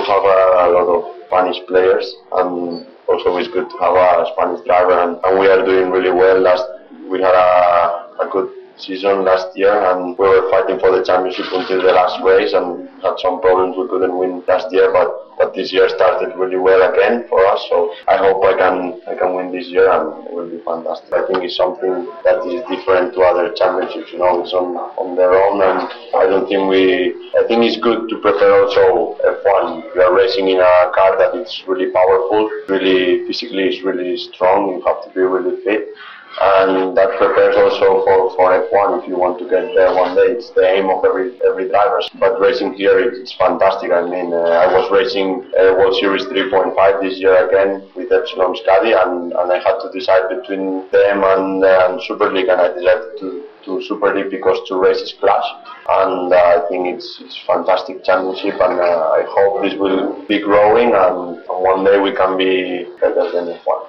have a lot of Spanish players, and also it's good to have a Spanish driver, and we are doing really well. We had a good season last year, and we were fighting for the championship until the last race, and had some problems. We couldn't win last year, but this year started really well again for us. So I hope I can win this year, and it will be fantastic. I think it's something that is different to other championships. You know, it's on their own, and I don't think I think it's good to prepare also F1. You are racing in a car that is really powerful, really physically, it's really strong. You have to be really fit. And that prepares also for F1 if you want to get there one day. It's the aim of every driver. But racing here, it's fantastic. I mean, I was racing World Series 3.5 this year again with Epsilon Scadi, and I had to decide between them and Super League, and I decided to Super League because two races clash. And I think it's fantastic championship, and I hope this will be growing, and one day we can be better than F1.